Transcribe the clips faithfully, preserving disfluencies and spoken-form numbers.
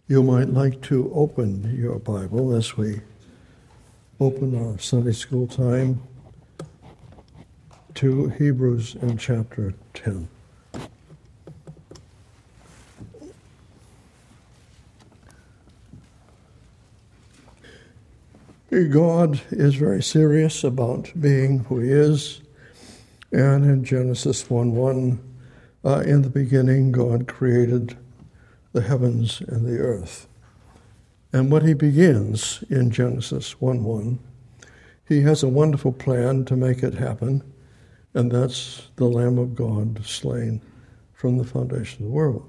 You might like to open your Bible as we open our Sunday school time to Hebrews in chapter ten. God is very serious about being who he is, and in Genesis one one, uh, in the beginning God created the heavens and the earth. And what he begins in Genesis one one, he has a wonderful plan to make it happen, and that's the Lamb of God slain from the foundation of the world.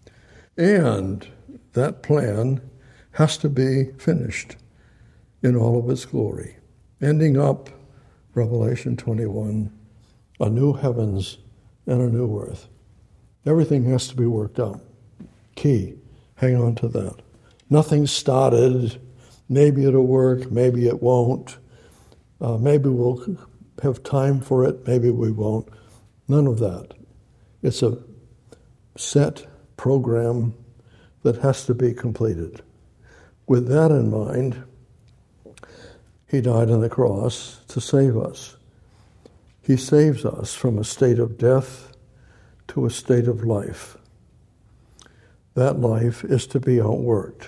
And that plan has to be finished in all of its glory, ending up, Revelation twenty-one, a new heavens and a new earth. Everything has to be worked out. Key, hang on to that. Nothing started, maybe it'll work, maybe it won't, uh, maybe we'll have time for it, maybe we won't. None of that. It's a set program that has to be completed. With that in mind, he died on the cross to save us. He saves us from a state of death to a state of life. That life is to be outworked.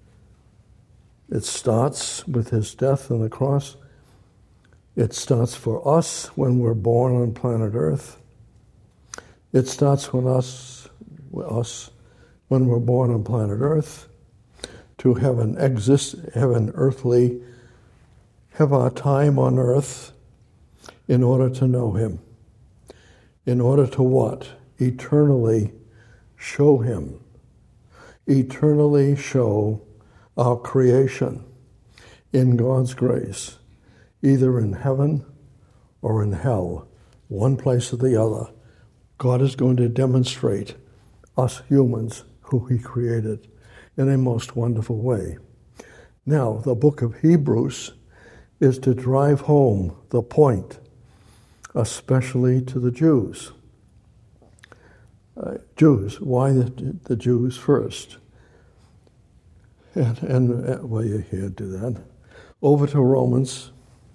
It starts with his death on the cross. It starts for us when we're born on planet Earth. It starts when us, us when we're born on planet Earth to have an exist, have an earthly, have our time on earth in order to know him. In order to what? Eternally show him. Eternally show our creation in God's grace, either in heaven or in hell, one place or the other. God is going to demonstrate us humans who he created in a most wonderful way. Now, the book of Hebrews is to drive home the point, especially to the Jews. Uh, Jews, why the, the Jews first? And, and uh, well, you can't do that. Over to Romans.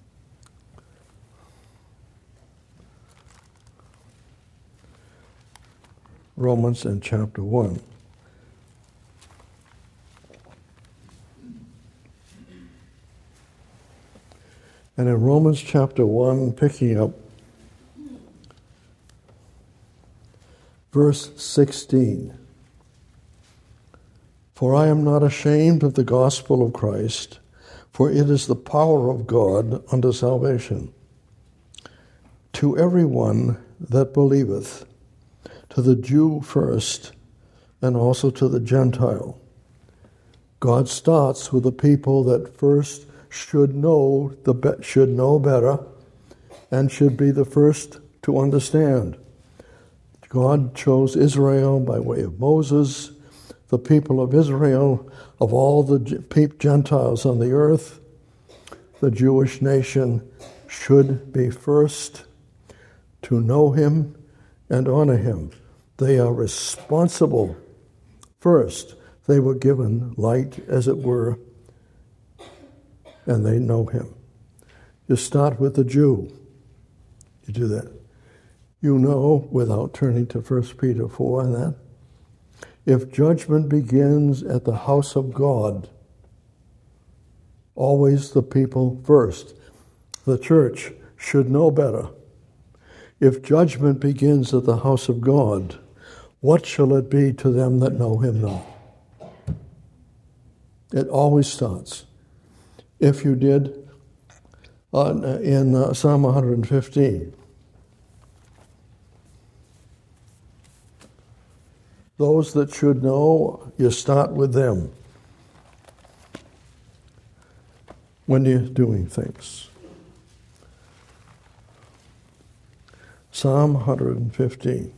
Romans in chapter one. And in Romans chapter one, picking up verse sixteen, for I am not ashamed of the gospel of Christ, for it is the power of God unto salvation, to everyone that believeth, to the Jew first, and also to the Gentile. God starts with the people that first should know the be- should know better, and should be the first to understand. God chose Israel by way of Moses, the people of Israel, of all the Gentiles on the earth. The Jewish nation should be first to know him and honor him. They are responsible first. They were given light, as it were, and they know him. You start with the Jew. You do that. You know, without turning to First Peter four and that, if judgment begins at the house of God, always the people first. The church should know better. If judgment begins at the house of God, what shall it be to them that know him not? It always starts. If you did uh, in uh, Psalm one fifteen, those that should know, you start with them when you're doing things. Psalm one fifteen.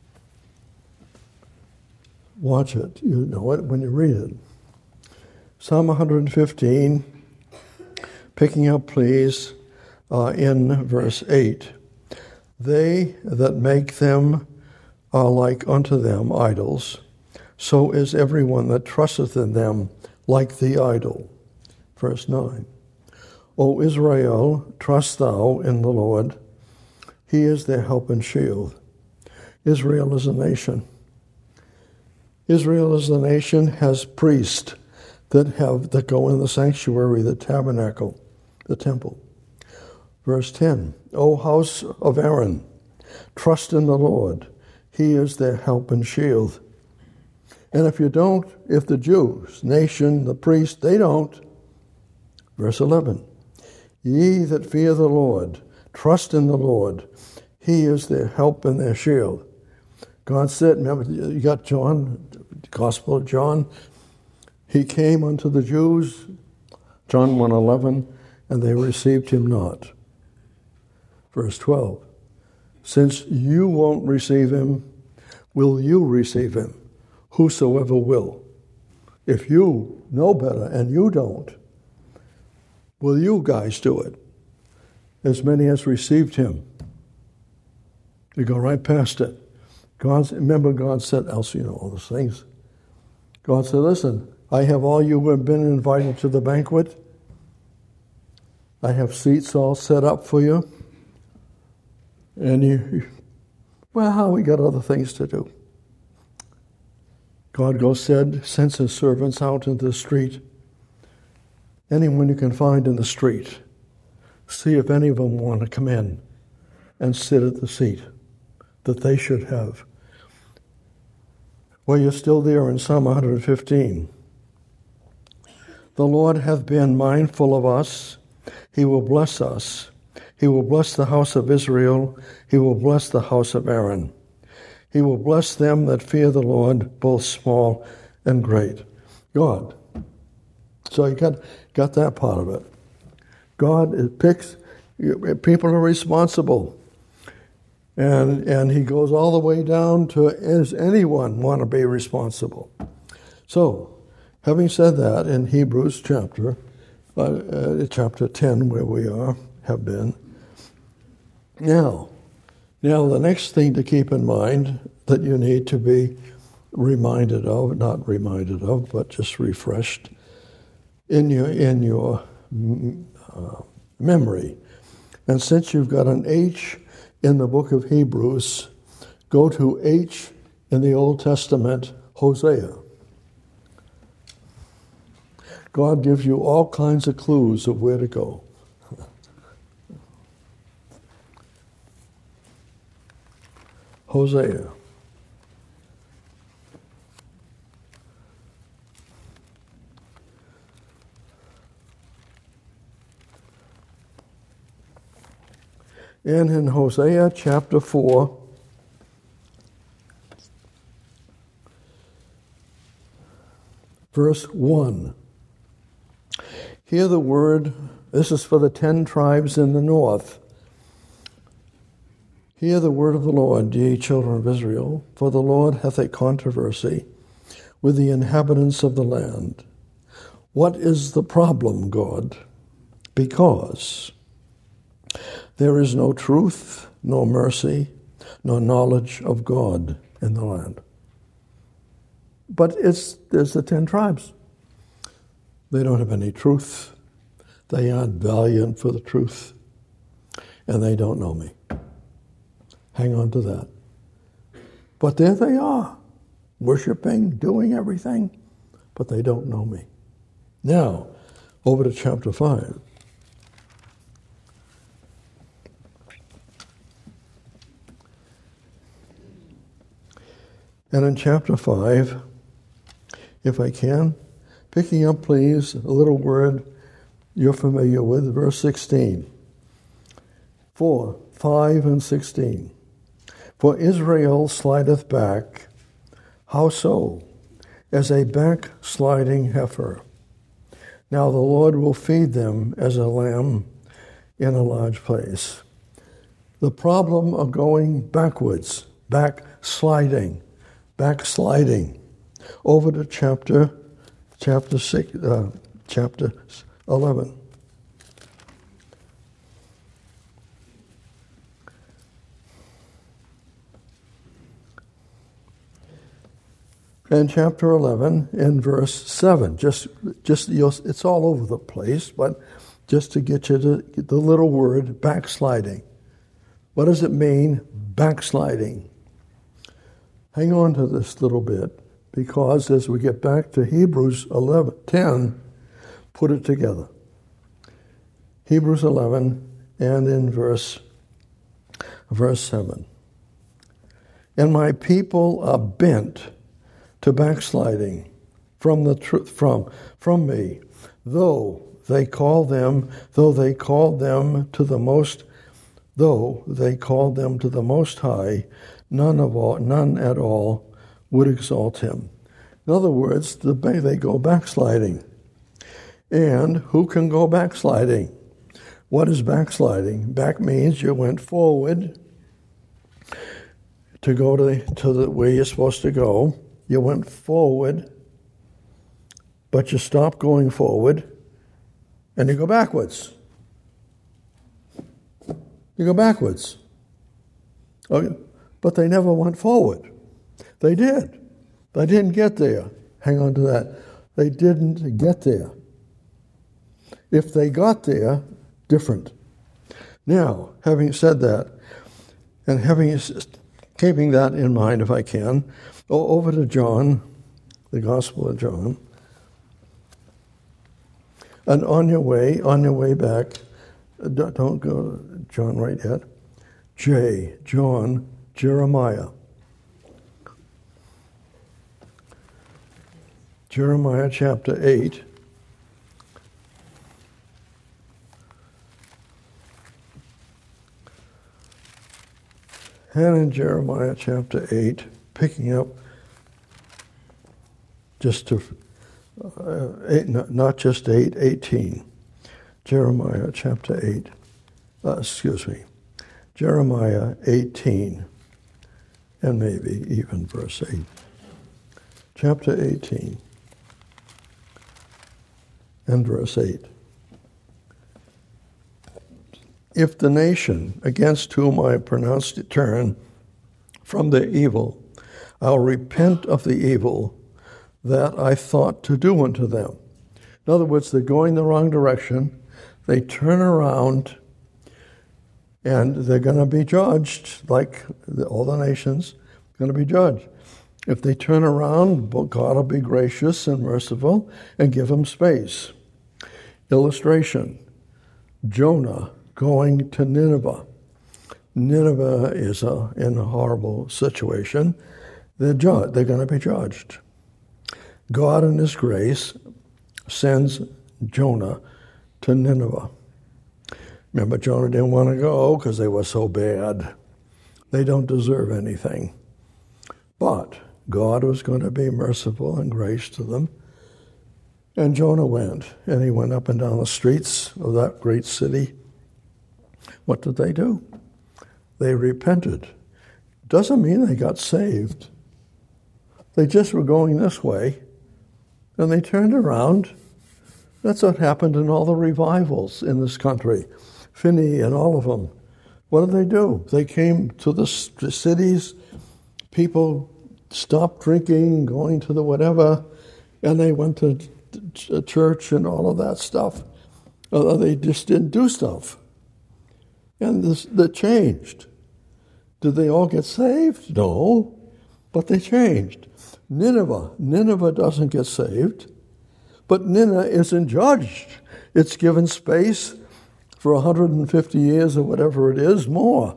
Watch it. You know it when you read it. Psalm one fifteen, picking up, please, uh, in verse eight. They that make them are like unto them idols, so is everyone that trusteth in them like the idol. Verse nine. O Israel, trust thou in the Lord. He is their help and shield. Israel is a nation. Israel as a nation has priests that have that go in the sanctuary, the tabernacle, the temple. Verse ten. O house of Aaron, trust in the Lord. He is their help and shield. And if you don't, if the Jews, nation, the priest, they don't. Verse eleven. Ye that fear the Lord, trust in the Lord. He is their help and their shield. God said, remember, you got John, the Gospel of John. He came unto the Jews, John one eleven, and they received him not. Verse twelve. Since you won't receive him, will you receive him? Whosoever will. If you know better and you don't, will you guys do it? As many as received him. You go right past it. God, remember God said, else you know all those things. God said, listen, I have all you who have been invited to the banquet. I have seats all set up for you. And you, well, we got other things to do. God goes said, sends his servants out into the street. Anyone you can find in the street, see if any of them want to come in and sit at the seat that they should have. Well, you're still there in Psalm one hundred fifteen. The Lord hath been mindful of us. He will bless us. He will bless the house of Israel. He will bless the house of Aaron. He will bless them that fear the Lord, both small and great. God. So you got, got that part of it. God it picks, people are responsible. And, and he goes all the way down to, is anyone want to be responsible? So, having said that, in Hebrews chapter, uh, uh, chapter ten, where we are, have been, now, now the next thing to keep in mind that you need to be reminded of, not reminded of, but just refreshed in your, in your uh, memory. And since you've got an H in the book of Hebrews, go to H in the Old Testament, Hosea. God gives you all kinds of clues of where to go. Hosea. And in Hosea chapter four, verse one, hear the word, this is for the ten tribes in the north. Hear the word of the Lord, ye children of Israel, for the Lord hath a controversy with the inhabitants of the land. What is the problem, God? Because there is no truth, no mercy, no knowledge of God in the land. But it's there's the ten tribes. They don't have any truth. They aren't valiant for the truth. And they don't know me. Hang on to that. But there they are, worshiping, doing everything, but they don't know me. Now, over to chapter five. And in chapter five, if I can, picking up, please, a little word you're familiar with, verse sixteen. Four, five and sixteen. For Israel slideth back, how so? As a backsliding heifer. Now the Lord will feed them as a lamb in a large place. The problem of going backwards, backsliding, backsliding. Over to chapter, chapter six, uh, chapter eleven. And chapter eleven in verse seven. Just, just you'll, it's all over the place, but just to get you to get the little word backsliding. What does it mean, backsliding? Hang on to this little bit, because as we get back to Hebrews eleven ten, put it together. Hebrews eleven and in verse verse seven. And my people are bent to backsliding from the truth from from me, though they call them though they called them to the most though they called them to the Most High, none of all none at all would exalt him. In other words, the they go backsliding. And who can go backsliding? What is backsliding? Back means you went forward to go to the, to the where you're supposed to go. You went forward, but you stop going forward, and you go backwards. You go backwards. Okay. But they never went forward. They did. They didn't get there. Hang on to that. They didn't get there. If they got there, different. Now, having said that, and having keeping that in mind, if I can, over to John, the Gospel of John. And on your way, on your way back, don't go to John right yet. J, John, Jeremiah. Jeremiah chapter eight. And in Jeremiah chapter eight, picking up just to, uh, eight, not just eight, eighteen. Jeremiah chapter eight, uh, excuse me, Jeremiah eighteen, and maybe even verse eight. Chapter eighteen, and verse eight. If the nation against whom I pronounced it turn from their evil, I'll repent of the evil that I thought to do unto them. In other words, they're going the wrong direction. They turn around, and they're going to be judged, like all the nations are going to be judged. If they turn around, God will be gracious and merciful and give them space. Illustration, Jonah going to Nineveh. Nineveh is a, in a horrible situation. They're, ju- they're going to be judged. God in his grace sends Jonah to Nineveh. Remember, Jonah didn't want to go because they were so bad. They don't deserve anything. But God was going to be merciful and gracious to them. And Jonah went, and he went up and down the streets of that great city. What did they do? They repented. Doesn't mean they got saved. They just were going this way, and they turned around. That's what happened in all the revivals in this country. Finney and all of them. What did they do? They came to the cities, people stopped drinking, going to the whatever, and they went to church and all of that stuff. Uh, they just didn't do stuff. And this, that changed. Did they all get saved? No, but they changed. Nineveh, Nineveh doesn't get saved, but Nineveh isn't judged. It's given space for one hundred fifty years or whatever it is, more,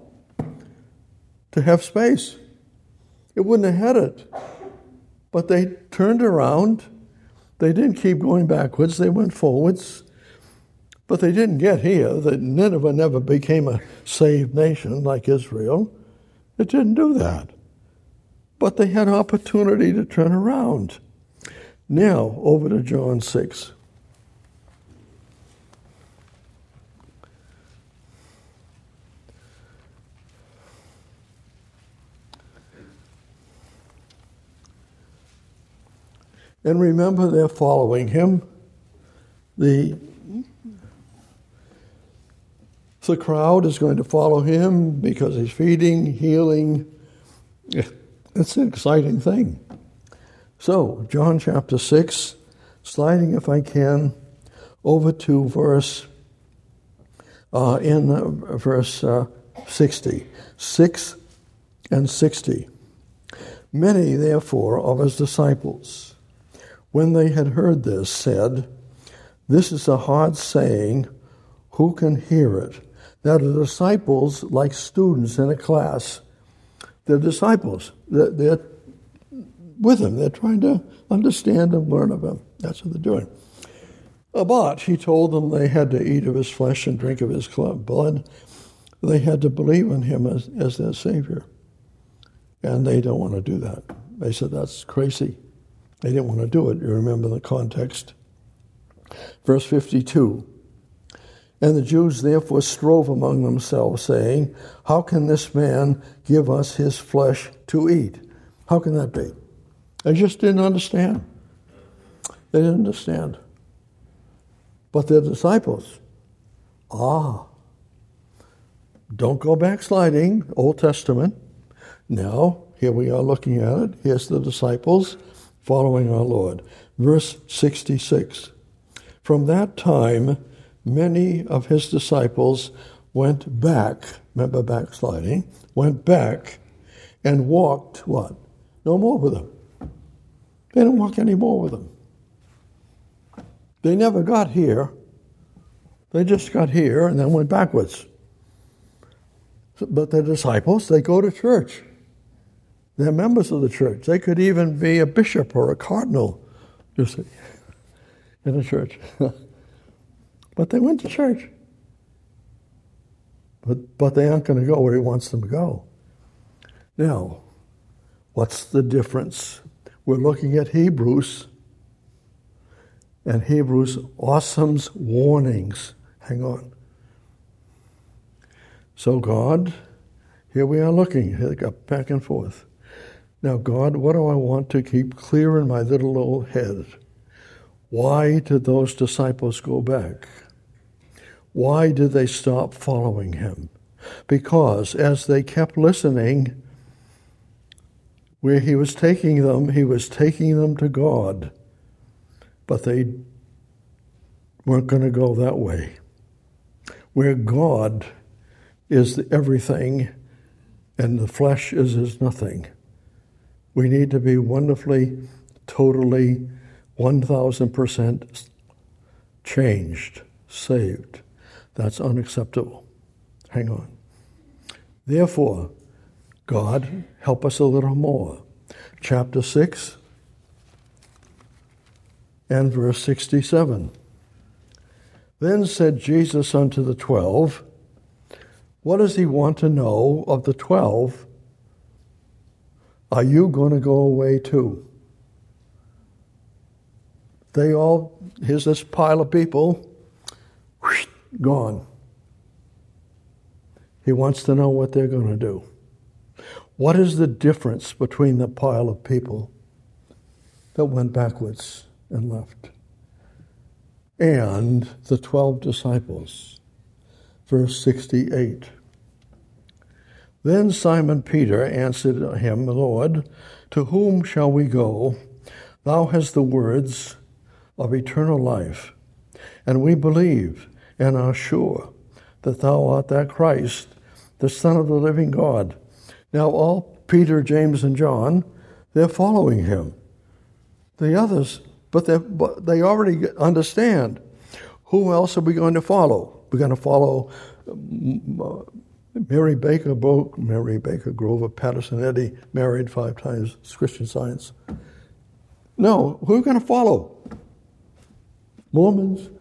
to have space. It wouldn't have had it. But they turned around. They didn't keep going backwards. They went forwards. But they didn't get here. That Nineveh never became a saved nation like Israel. It didn't do that. But they had opportunity to turn around. Now, over to John six. And remember, they're following him. The, the crowd is going to follow him because he's feeding, healing. It's an exciting thing. So, John chapter six, sliding if I can over to verse, uh, in uh, verse uh, sixty. six and sixty. Many, therefore, of his disciples, when they had heard this, said, "This is a hard saying, who can hear it?" Now the disciples, like students in a class, they're disciples. They're, they're with him. They're trying to understand and learn of him. That's what they're doing. But he told them they had to eat of his flesh and drink of his blood. They had to believe in him as, as their Savior. And they don't want to do that. They said, that's crazy. They didn't want to do it. You remember the context. Verse fifty-two. And the Jews therefore strove among themselves, saying, how can this man give us his flesh to eat? How can that be? They just didn't understand. They didn't understand. But their disciples, ah, don't go backsliding, Old Testament. Now, here we are looking at it. Here's the disciples following our Lord. Verse sixty-six. From that time, many of his disciples went back, remember backsliding, went back and walked what? No more with him. They didn't walk anymore with him. They never got here. They just got here and then went backwards. But they're disciples, they go to church. They're members of the church. They could even be a bishop or a cardinal, you see, in a church. But they went to church. But, but they aren't going to go where he wants them to go. Now, what's the difference? We're looking at Hebrews, and Hebrews awesome's warnings. Hang on. So God, here we are looking, back and forth. Now God, what do I want to keep clear in my little old head? Why did those disciples go back? Why did they stop following him? Because as they kept listening, where he was taking them, he was taking them to God. But they weren't going to go that way. Where God is everything and the flesh is as nothing. We need to be wonderfully, totally, one thousand percent changed, saved. That's unacceptable. Hang on. Therefore, God, help us a little more. Chapter six and verse sixty-seven. Then said Jesus unto the twelve, what does he want to know of the twelve? Are you going to go away too? They all, here's this pile of people, whoosh, gone. He wants to know what they're going to do. What is the difference between the pile of people that went backwards and left and the twelve disciples? Verse sixty-eight. Then Simon Peter answered him, Lord, to whom shall we go? Thou hast the words of eternal life, and we believe and are sure that thou art that Christ, the Son of the living God. Now all Peter, James, and John, they're following him. The others, but, but they already understand. Who else are we going to follow? We're going to follow uh, Mary Baker, Bo- Mary Baker Grover Patterson Eddy, married five times, Christian Science. No, who are we going to follow? Mormons?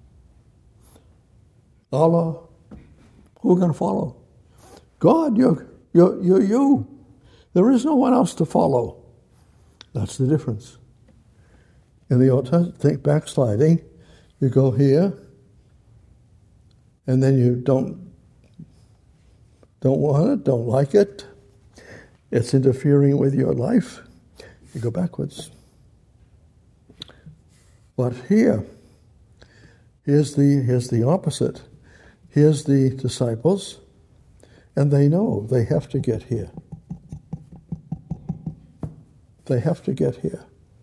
Allah? Who are we going to follow? God, you're, you're, you're you. There is no one else to follow. That's the difference. In the Old Testament, think backsliding, you go here, and then you don't don't want it, don't like it. It's interfering with your life. You go backwards. But here, here's the here's the opposite. Here's the disciples, and they know they have to get here. They have to get here.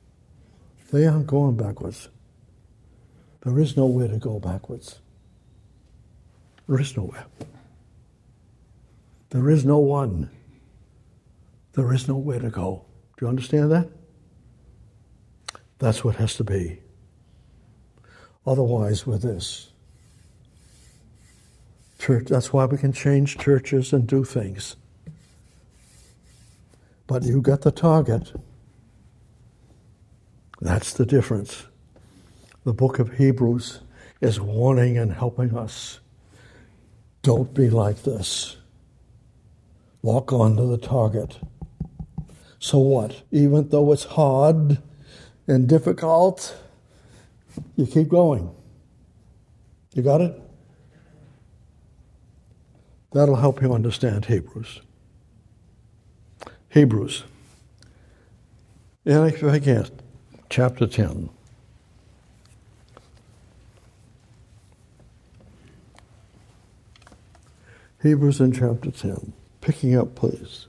They aren't going backwards. There is nowhere to go backwards. There is nowhere. There is no one. There is nowhere to go. Do you understand that? That's what has to be. Otherwise, with this, church, that's why we can change churches and do things. But you got the target. That's the difference. The book of Hebrews is warning and helping us. Don't be like this. Lock on to the target. So what? Even though it's hard and difficult, you keep going. You got it? That'll help you understand Hebrews. Hebrews. And if I can, chapter ten. Hebrews in chapter ten. Picking up, please.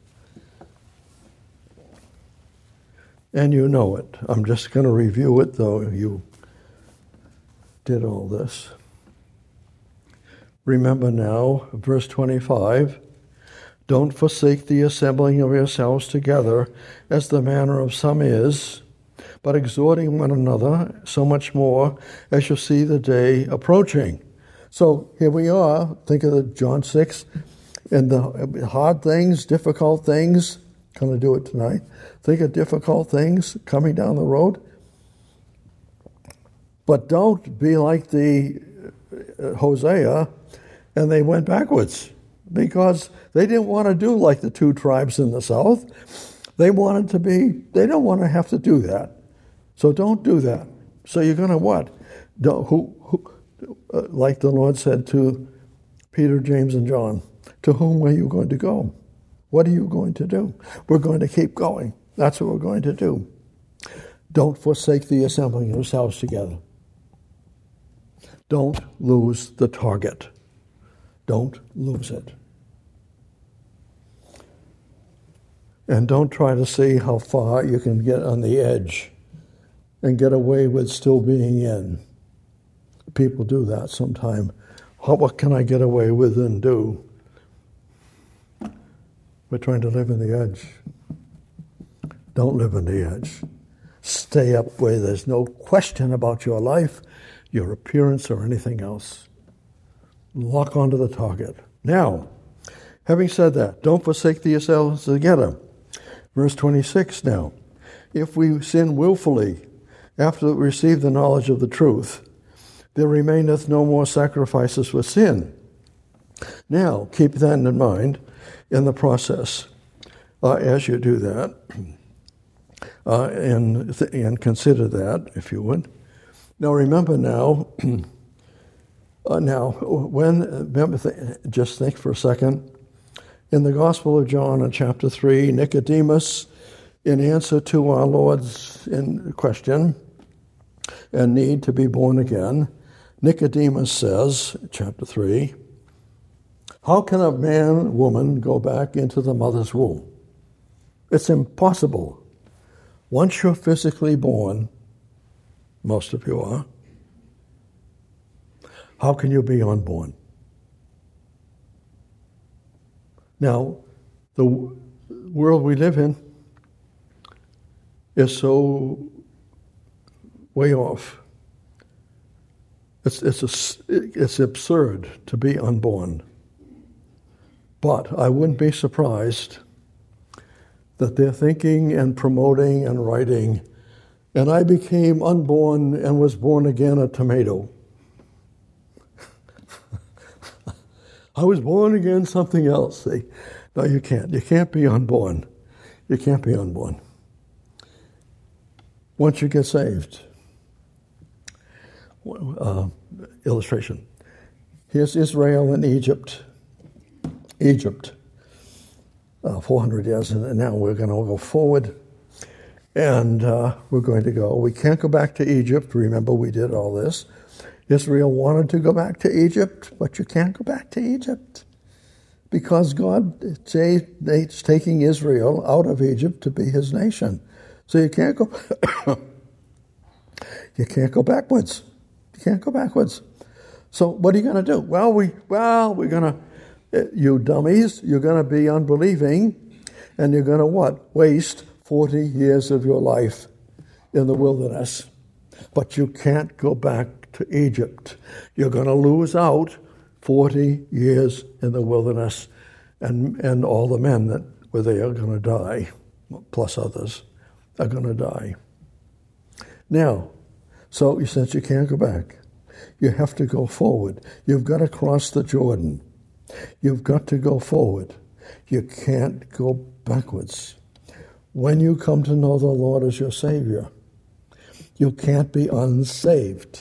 And you know it. I'm just going to review it, though you did all this. Remember now, verse twenty-five, don't forsake the assembling of yourselves together, as the manner of some is, but exhorting one another, so much more as you see the day approaching. So here we are. Think of the John six, and the hard things, difficult things. Going to do it tonight. Think of difficult things coming down the road. But don't be like the uh, Hosea, and they went backwards because they didn't want to do like the two tribes in the south. They wanted to be, they don't want to have to do that. So don't do that. So you're going to what? Don't, who, who, uh, like the Lord said to Peter, James, and John, to whom are you going to go? What are you going to do? We're going to keep going. That's what we're going to do. Don't forsake the assembling of yourselves together. Don't lose the target. Don't lose it. And don't try to see how far you can get on the edge and get away with still being in. People do that sometime. What can I get away with and do? We're trying to live in the edge. Don't live in the edge. Stay up where there's no question about your life, your appearance, or anything else. Lock onto the target. Now, having said that, don't forsake yourselves together. Verse twenty-six now. If we sin willfully after we receive the knowledge of the truth, there remaineth no more sacrifices for sin. Now, keep that in mind in the process uh, as you do that, uh, and, th- and consider that, if you would. Now, remember now, uh, now, when, remember, th- just think for a second, in the Gospel of John in chapter three, Nicodemus, in answer to our Lord's in question and need to be born again, Nicodemus says, chapter three, how can a man, woman, go back into the mother's womb? It's impossible. Once you're physically born, most of you are, how can you be unborn? Now, the world we live in is so way off. It's it's a, it's absurd to be unborn. But I wouldn't be surprised that they're thinking and promoting and writing, and I became unborn and was born again a tomato. I was born again something else. See? No, you can't. You can't be unborn. You can't be unborn. Once you get saved. Uh, illustration. Here's Israel and Egypt. Egypt. Uh, four hundred years, and now we're going to go forward. And uh, we're going to go. We can't go back to Egypt. Remember, we did all this. Israel wanted to go back to Egypt, but you can't go back to Egypt because God is taking Israel out of Egypt to be his nation. So you can't go You can't go backwards. You can't go backwards. So what are you going to do? Well, we well we're going to, you dummies, you're going to be unbelieving, and you're going to what? Waste forty years of your life in the wilderness. But you can't go back to Egypt. You're going to lose out forty years in the wilderness, and and all the men that were there are going to die, plus others are going to die. Now, so since you can't go back, you have to go forward. You've got to cross the Jordan. You've got to go forward. You can't go backwards. When you come to know the Lord as your Savior, you can't be unsaved.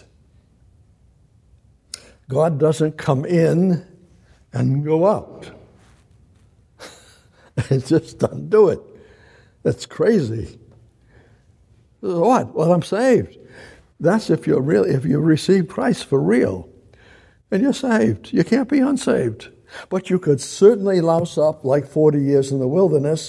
God doesn't come in and go out. It just doesn't do it. That's crazy. What? Well, I'm saved. That's if you're real, if you receive Christ for real, and you're saved. You can't be unsaved. But you could certainly louse up like forty years in the wilderness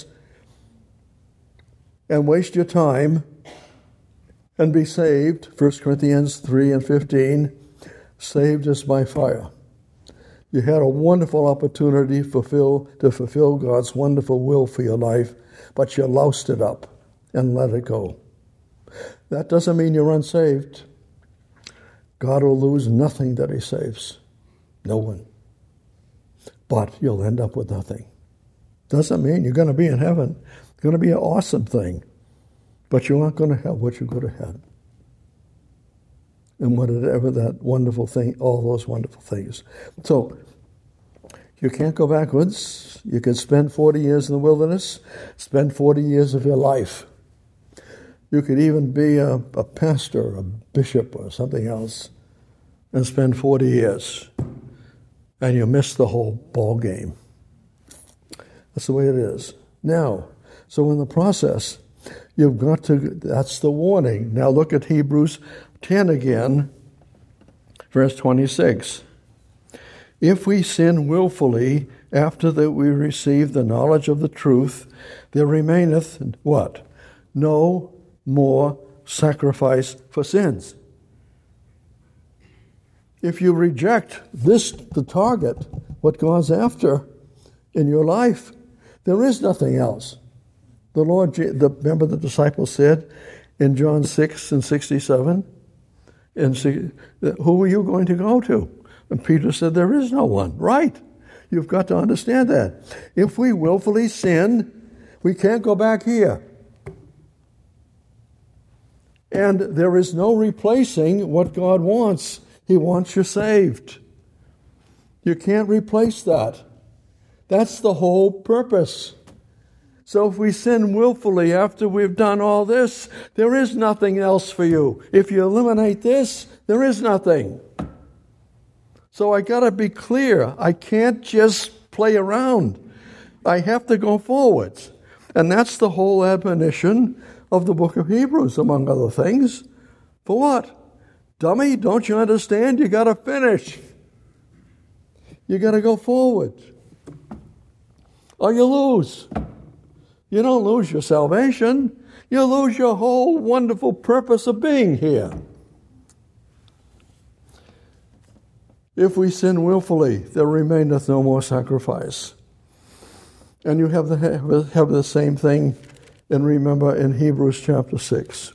and waste your time and be saved. First Corinthians three and fifteen, saved as by fire. You had a wonderful opportunity fulfill, to fulfill God's wonderful will for your life, but you loused it up and let it go. That doesn't mean you're unsaved. God will lose nothing that he saves. No one. But you'll end up with nothing. Doesn't mean you're going to be in heaven. It's going to be an awesome thing. But you aren't going to have what you could have had. And whatever that wonderful thing, all those wonderful things. So, you can't go backwards. You can spend forty years in the wilderness, spend forty years of your life. You could even be a, a pastor, a bishop, or something else, and spend forty years. And you miss the whole ball game. That's the way it is. Now, so in the process, you've got to, that's the warning. Now look at Hebrews ten again, verse twenty-six. If we sin willfully after that we receive the knowledge of the truth, there remaineth what? No more sacrifice for sins. If you reject this, the target, what God's after in your life, there is nothing else. The Lord, the, remember the disciples said in John six and sixty-seven, and see, who are you going to go to? And Peter said, there is no one. Right. You've got to understand that. If we willfully sin, we can't go back here. And there is no replacing what God wants. He wants you saved. You can't replace that. That's the whole purpose. So if we sin willfully after we've done all this, there is nothing else for you. If you eliminate this, there is nothing. So I got to be clear. I can't just play around. I have to go forward. And that's the whole admonition of the book of Hebrews, among other things. For what? Dummy, don't you understand? You got to finish. You got to go forward. Or you lose. You don't lose your salvation. You lose your whole wonderful purpose of being here. If we sin willfully, there remaineth no more sacrifice. And you have the, have the same thing, and remember in Hebrews chapter six.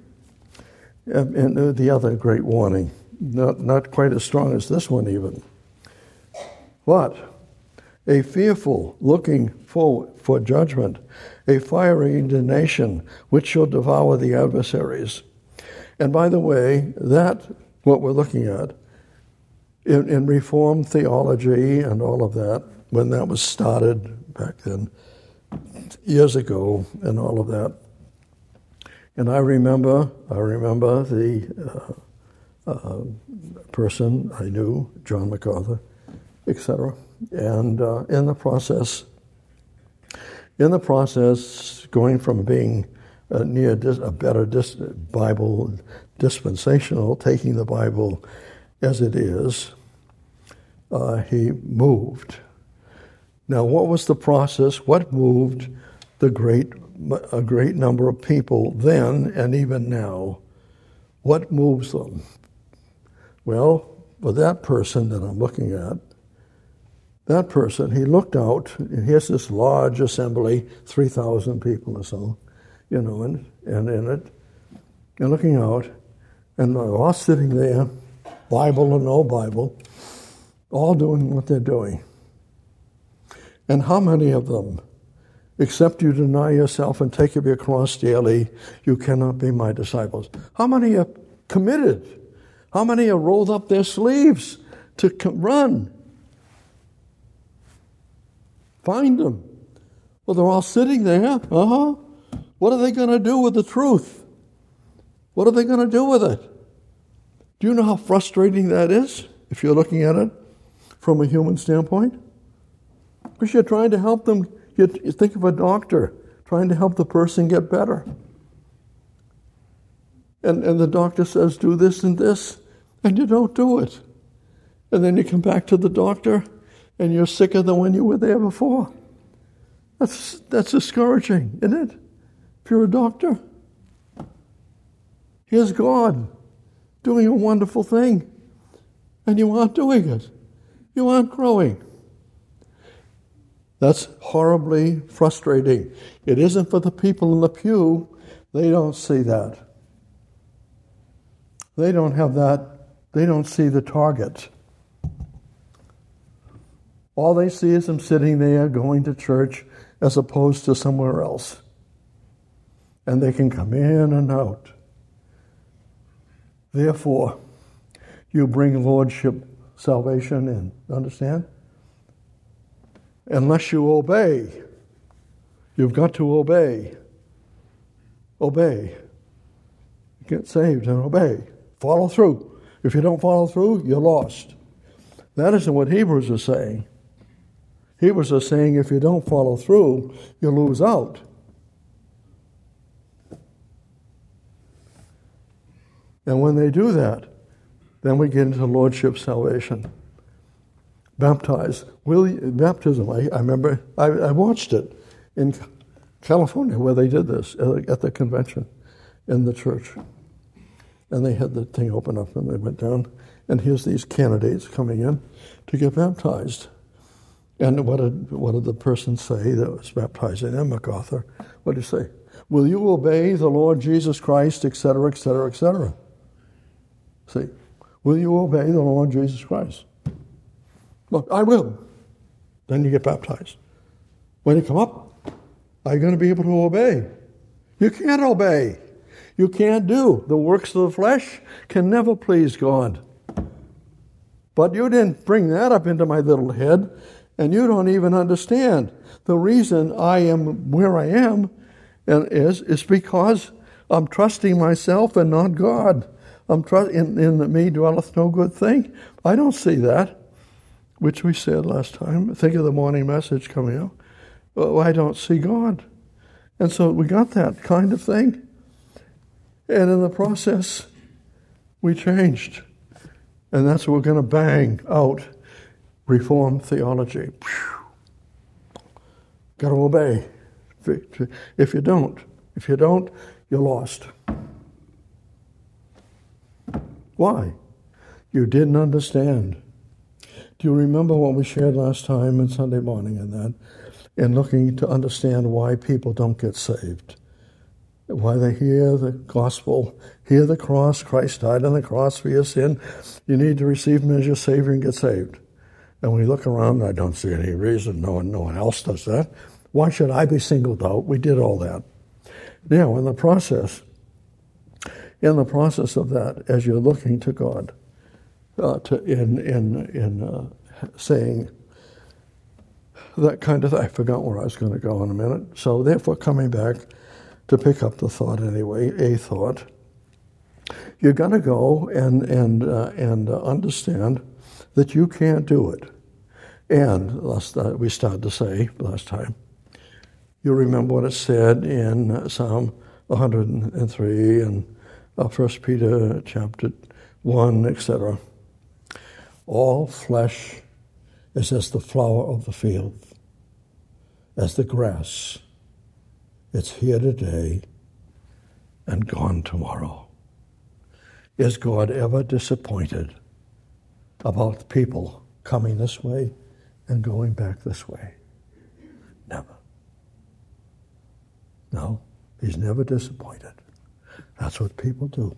And the other great warning, not, not quite as strong as this one even. What? A fearful looking forward for judgment, a fiery indignation which shall devour the adversaries. And by the way, that, what we're looking at, in, in Reformed theology and all of that, when that was started back then, years ago, and all of that. And I remember, I remember the uh, uh, person I knew, John MacArthur, et cetera. And uh, in the process, in the process, going from being a near dis- a better dis- Bible dispensational, taking the Bible as it is, uh, he moved. Now, what was the process? What moved the great, a great number of people then and even now? What moves them? Well, for that person that I'm looking at, that person, he looked out, and here's this large assembly, three thousand people or so, you know, and, and in it, and looking out, and they're all sitting there, Bible or no Bible, all doing what they're doing. And how many of them, except you deny yourself and take up your cross daily, you cannot be my disciples? How many are committed? How many have rolled up their sleeves to run? Find them. Well, they're all sitting there. Uh-huh. What are they going to do with the truth? What are they going to do with it? Do you know how frustrating that is if you're looking at it from a human standpoint? Because you're trying to help them. You think of a doctor trying to help the person get better. And, and the doctor says, do this and this, and you don't do it. And then you come back to the doctor, and you're sicker than when you were there before. That's that's discouraging, isn't it? If you're a doctor. Here's God doing a wonderful thing, and you aren't doing it. You aren't growing. That's horribly frustrating. It isn't for the people in the pew. They don't see that. They don't have that. They don't see the target. All they see is them sitting there going to church as opposed to somewhere else. And they can come in and out. Therefore, you bring lordship salvation in. Understand? Unless you obey, you've got to obey. Obey. Get saved and obey. Follow through. If you don't follow through, you're lost. That isn't what Hebrews is saying. Hebrews are saying if you don't follow through, you lose out. And when they do that, then we get into lordship salvation. Baptized. Will you, baptism, I, I remember, I, I watched it in California where they did this at the convention in the church. And they had the thing open up and they went down. And here's these candidates coming in to get baptized. And what did, what did the person say that was baptizing them, MacArthur? What did he say? Will you obey the Lord Jesus Christ, et cetera, et cetera, et cetera? See, will you obey the Lord Jesus Christ? Look, I will. Then you get baptized. When you come up, are you going to be able to obey? You can't obey. You can't do. The works of the flesh can never please God. But you didn't bring that up into my little head, and you don't even understand. The reason I am where I am and is is because I'm trusting myself and not God. I'm trust in, in me dwelleth no good thing. I don't see that, which we said last time. Think of the morning message coming up. Well, I don't see God. And so we got that kind of thing. And in the process, we changed. And that's what we're going to bang out Reformed theology. Got to obey. If you don't, if you don't, you're lost. Why? You didn't understand. Do you remember what we shared last time on Sunday morning in that? In looking to understand why people don't get saved. Why they hear the gospel, hear the cross, Christ died on the cross for your sin. You need to receive him as your Savior and get saved. And we look around, I don't see any reason. No one, no one else does that. Why should I be singled out? We did all that. Now, in the process, in the process of that, as you're looking to God, uh, to in in in uh, saying that kind of thing. I forgot where I was going to go in a minute. So therefore, coming back to pick up the thought anyway, a thought, you're going to go and and uh, and uh, understand that you can't do it. And last uh, we started to say last time, you remember what it said in uh, Psalm one hundred three and uh, First Peter chapter one, et cetera. All flesh is as the flower of the field, as the grass. It's here today and gone tomorrow. Is God ever disappointed about people coming this way and going back this way? Never. No, he's never disappointed. That's what people do.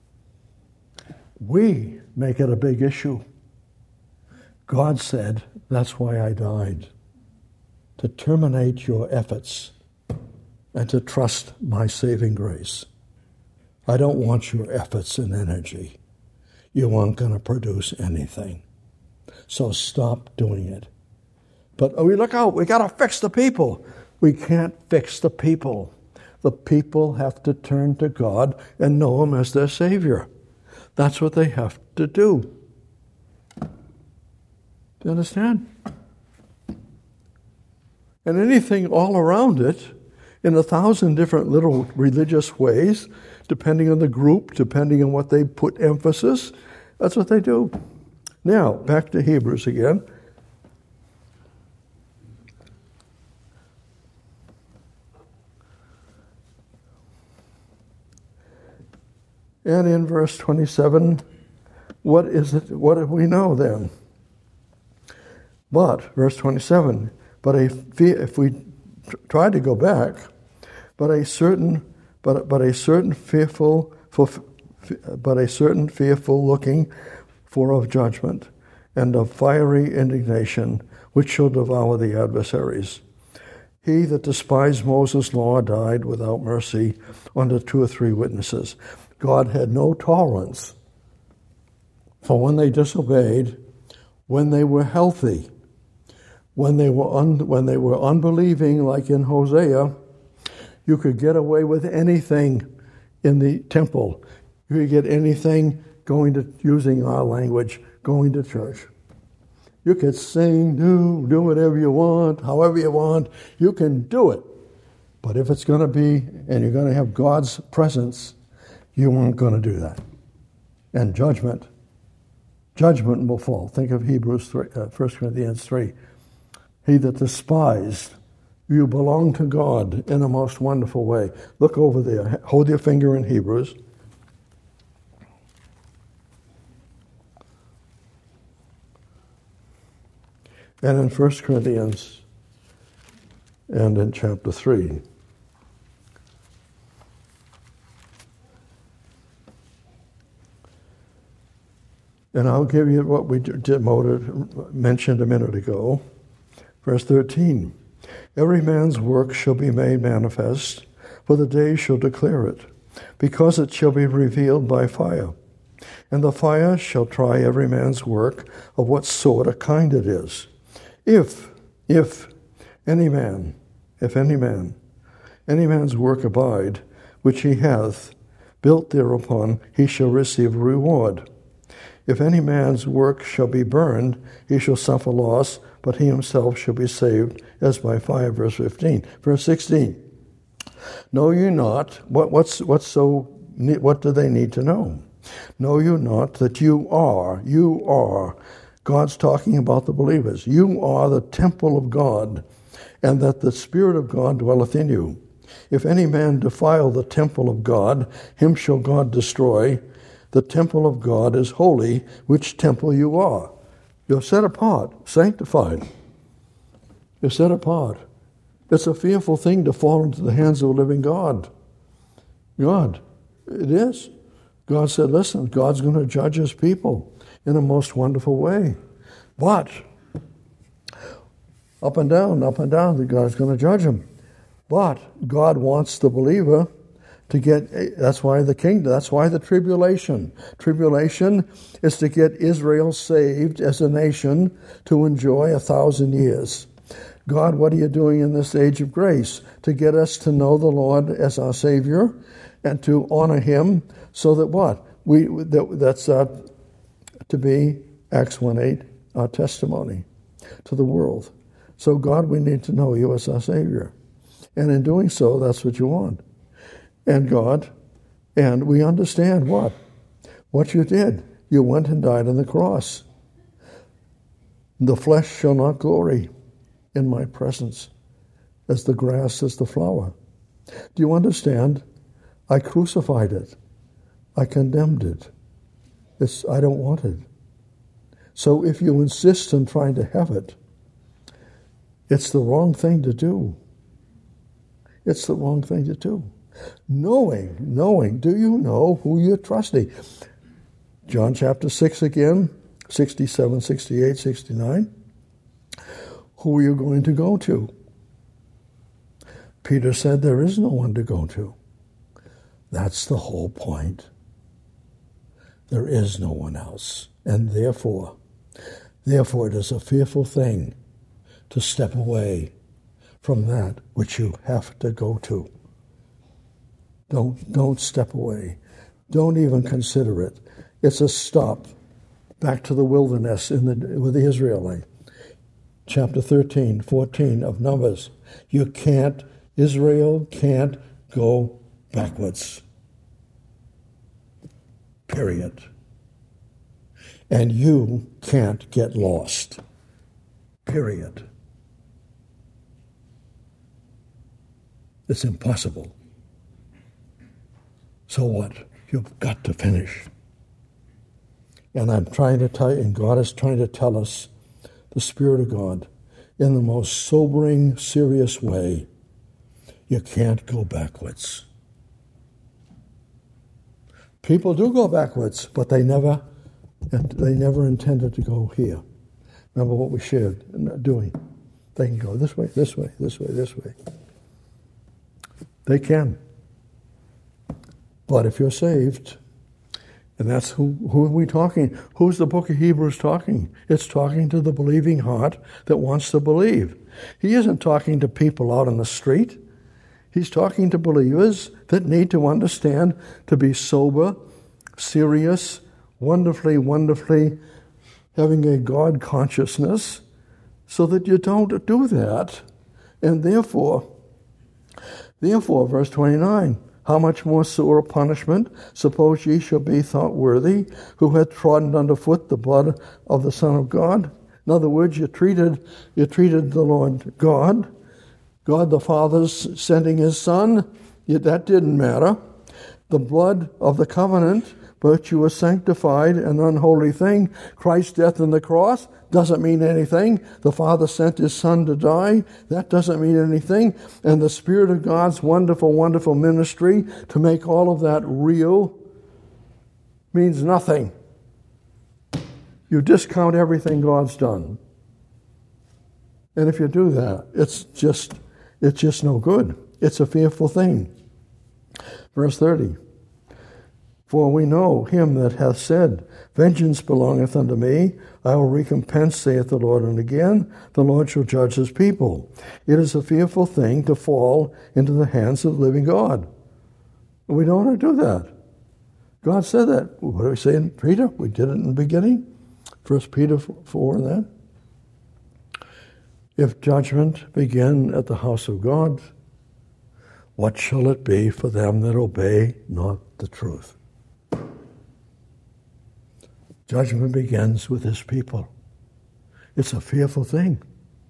We make it a big issue. God said, that's why I died, to terminate your efforts and to trust my saving grace. I don't want your efforts and energy. You aren't going to produce anything. So stop doing it. But oh, we look out, we got to fix the people. We can't fix the people. The people have to turn to God and know Him as their Savior. That's what they have to do. Do you understand? And anything all around it, in a thousand different little religious ways, depending on the group, depending on what they put emphasis, that's what they do. Now, back to Hebrews again. And in verse twenty-seven, what is it? What do we know then? But, verse twenty-seven, but a, if we try to go back, but a certain, but but a certain fearful, but a certain fearful looking for of judgment, and of fiery indignation, which shall devour the adversaries. He that despised Moses' law died without mercy under two or three witnesses. God had no tolerance for when they disobeyed, when they were healthy, when they were un, when they were unbelieving, like in Hosea. You could get away with anything in the temple. You could get anything going to, using our language, going to church. You could sing, do, do whatever you want, however you want. You can do it. But if it's going to be, and you're going to have God's presence, you aren't going to do that. And judgment, judgment will fall. Think of Hebrews three, uh, First Corinthians three. He that despised, you belong to God in a most wonderful way. Look over there. Hold your finger in Hebrews. And in First Corinthians and in chapter three. And I'll give you what we demoted, mentioned a minute ago. Verse thirteen. Every man's work shall be made manifest, for the day shall declare it, because it shall be revealed by fire. And the fire shall try every man's work of what sort of kind it is. If, if any man, if any man, any man's work abide, which he hath built thereupon, he shall receive a reward. If any man's work shall be burned, he shall suffer loss, but he himself shall be saved as by fire. Verse fifteen. Verse sixteen. Know you not, what, what's, what's so, what do they need to know? Know you not that you are, you are, God's talking about the believers, you are the temple of God, and that the Spirit of God dwelleth in you. If any man defile the temple of God, him shall God destroy. The temple of God is holy, which temple you are. You're set apart, sanctified. You're set apart. It's a fearful thing to fall into the hands of a living God. God, it is. God said, listen, God's going to judge his people in a most wonderful way. But, up and down, up and down, God's going to judge them. But God wants the believer to get, that's why the kingdom, that's why the tribulation. Tribulation is to get Israel saved as a nation to enjoy a thousand years. God, what are you doing in this age of grace? To get us to know the Lord as our Savior and to honor him so that what? We that, That's uh, to be, Acts one eight, our testimony to the world. So God, we need to know you as our Savior. And in doing so, that's what you want. And God, and we understand what? What you did. You went and died on the cross. The flesh shall not glory in my presence, as the grass is the flower. Do you understand? I crucified it. I condemned it. It's, I don't want it. So if you insist on trying to have it, it's the wrong thing to do. It's the wrong thing to do. Knowing, knowing, do you know who you're trusting? John chapter six again, sixty-seven, sixty-eight, sixty-nine. Who are you going to go to? Peter said there is no one to go to. That's the whole point. There is no one else. And therefore, therefore it is a fearful thing to step away from that which you have to go to. Don't, don't step away. Don't even consider it. It's a stop back to the wilderness in the, with the Israelites. Chapter thirteen, fourteen of Numbers. You can't, Israel can't go backwards. Period. And you can't get lost. Period. It's impossible. So what? You've got to finish. And I'm trying to tell you, and God is trying to tell us, the Spirit of God, in the most sobering, serious way, you can't go backwards. People do go backwards, but they never, they never intended to go here. Remember what we shared doing. They can go this way, this way, this way, this way. They can. But if you're saved, and that's who, who are we talking? Who's the book of Hebrews talking? It's talking to the believing heart that wants to believe. He isn't talking to people out on the street. He's talking to believers that need to understand to be sober, serious, wonderfully, wonderfully having a God consciousness so that you don't do that. And therefore, therefore, verse twenty-nine, how much more sore punishment, suppose ye shall be thought worthy, who had trodden underfoot the blood of the Son of God? In other words, you treated, you treated the Lord God, God the Father's sending his Son, yet that didn't matter. The blood of the covenant, but you were sanctified, an unholy thing. Christ's death on the cross doesn't mean anything. The Father sent his Son to die. That doesn't mean anything. And the Spirit of God's wonderful, wonderful ministry to make all of that real means nothing. You discount everything God's done. And if you do that, it's just, it's just no good. It's a fearful thing. Verse thirty. For we know him that hath said, vengeance belongeth unto me, I will recompense, saith the Lord. And again, the Lord shall judge his people. It is a fearful thing to fall into the hands of the living God. We don't want to do that. God said that. What do we say in Peter? We did it in the beginning. First Peter four and that. If judgment begin at the house of God, what shall it be for them that obey not the truth? Judgment begins with his people. It's a fearful thing.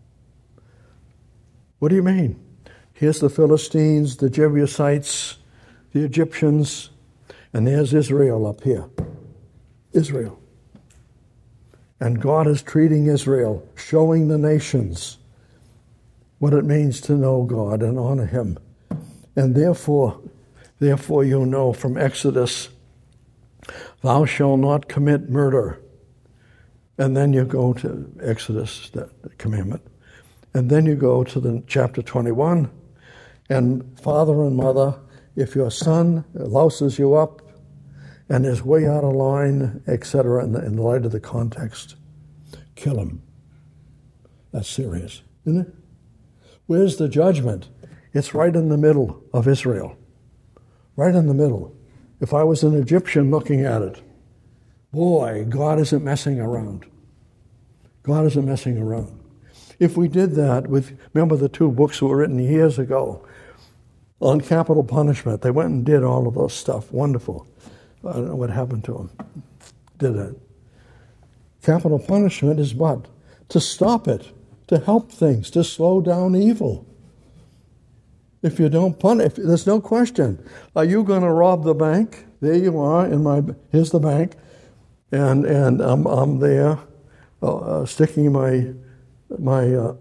What do you mean? Here's the Philistines, the Jebusites, the Egyptians, and there's Israel up here. Israel. And God is treating Israel, showing the nations what it means to know God and honor him. And therefore, therefore you know from Exodus, thou shalt not commit murder. And then you go to Exodus, that commandment. And then you go to the chapter twenty-one. And father and mother, if your son louses you up and is way out of line, et cetera, in, in light of the context, kill him. That's serious, isn't it? Where's the judgment? It's right in the middle of Israel. Right in the middle. If I was an Egyptian looking at it, boy, God isn't messing around. God isn't messing around. If we did that with, remember the two books that were written years ago on capital punishment, they went and did all of those stuff. Wonderful. I don't know what happened to them. Did it. Capital punishment is what? To stop it, to help things, to slow down evil. If you don't punish, there's no question. Are you going to rob the bank? There you are, in my, here's the bank. And and I'm I'm there, uh, sticking my my uh,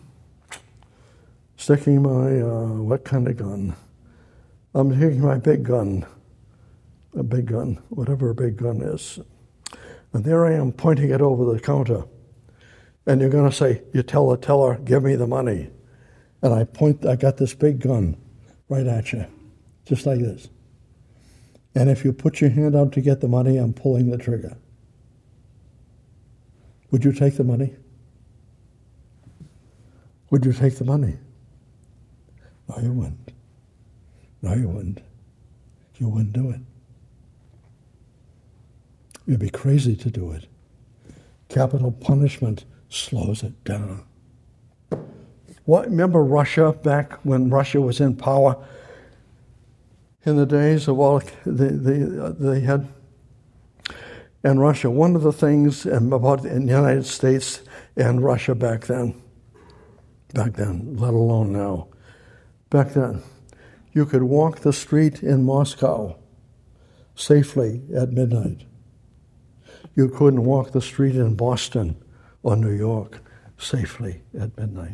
sticking my uh, what kind of gun? I'm taking my big gun, a big gun, whatever a big gun is, and there I am pointing it over the counter. And you're going to say, you tell the teller, give me the money, and I point. I got this big gun right at you, just like this. And if you put your hand out to get the money, I'm pulling the trigger. Would you take the money? Would you take the money? No, you wouldn't. No, you wouldn't. You wouldn't do it. You'd be crazy to do it. Capital punishment slows it down. What, remember Russia back when Russia was in power? In the days of all they, they, they had, and Russia, one of the things about the United States and Russia back then, back then, let alone now, back then, you could walk the street in Moscow safely at midnight. You couldn't walk the street in Boston or New York safely at midnight.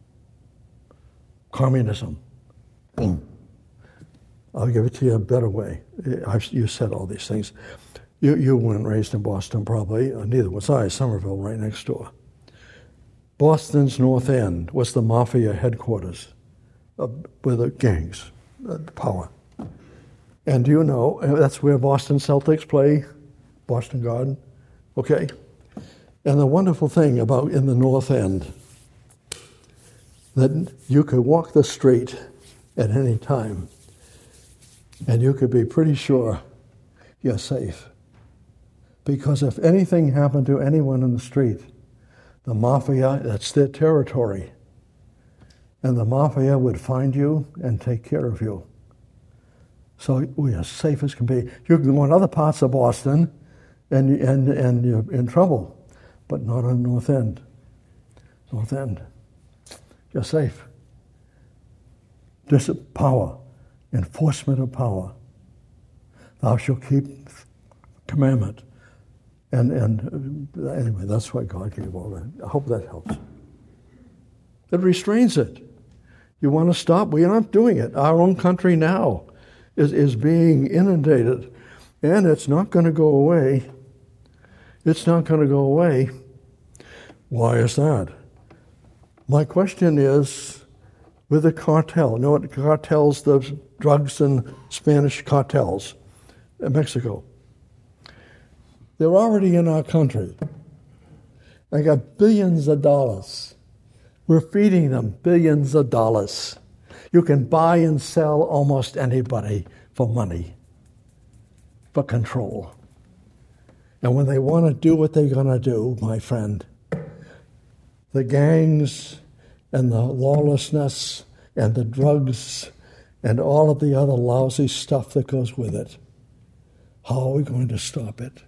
Communism. Boom. I'll give it to you a better way. I've, you said all these things. You, you weren't raised in Boston, probably. Neither was I. Somerville, right next door. Boston's North End was the mafia headquarters uh, with the gangs, uh, power. And do you know, that's where Boston Celtics play, Boston Garden, okay? And the wonderful thing about in the North End, that you could walk the street at any time, and you could be pretty sure you're safe. Because if anything happened to anyone in the street, the mafia, that's their territory. And the mafia would find you and take care of you. So we are safe as can be. You can go in other parts of Boston and, and, and you're in trouble, but not on North End. North End. You're safe. This is power. Enforcement of power. Thou shalt keep commandment. And and uh, anyway, that's why God gave all that. I hope that helps. It restrains it. You want to stop? We're not doing it. Our own country now is, is being inundated, and it's not going to go away. It's not going to go away. Why is that? My question is, with the cartel, you know what cartels, the drugs and Spanish cartels in Mexico, they're already in our country. They got billions of dollars. We're feeding them billions of dollars. You can buy and sell almost anybody for money, for control. And when they want to do what they're going to do, my friend, the gangs and the lawlessness and the drugs and all of the other lousy stuff that goes with it, how are we going to stop it?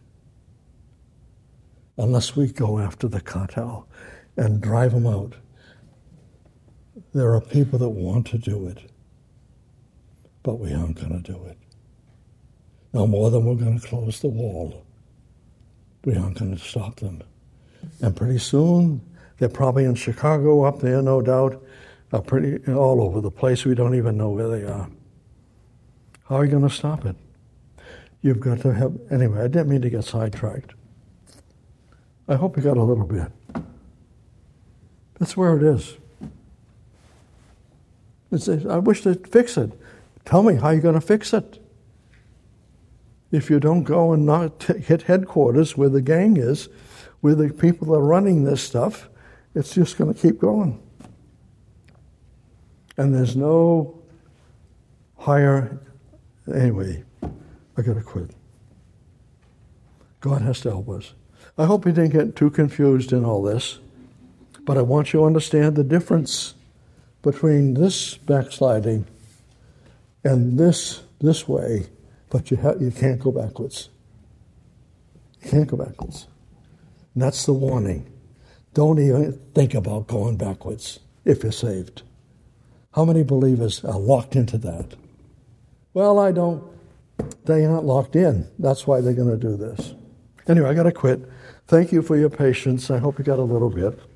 Unless we go after the cartel and drive them out. There are people that want to do it, but we aren't going to do it. No more than we're going to close the wall. We aren't going to stop them. And pretty soon, they're probably in Chicago up there, no doubt, are pretty all over the place. We don't even know where they are. How are you going to stop it? You've got to have... Anyway, I didn't mean to get sidetracked. I hope you got a little bit. That's where it is. It's, I wish they'd fix it. Tell me how you're going to fix it. If you don't go and not t- hit headquarters where the gang is, where the people that are running this stuff, it's just going to keep going. And there's no higher... Anyway, I got to quit. God has to help us. I hope you didn't get too confused in all this, but I want you to understand the difference between this backsliding and this this way, but you ha- you can't go backwards. You can't go backwards. And that's the warning. Don't even think about going backwards if you're saved. How many believers are locked into that? Well, I don't. They aren't locked in. That's why they're going to do this. Anyway, I got to quit. Thank you for your patience. I hope you got a little bit.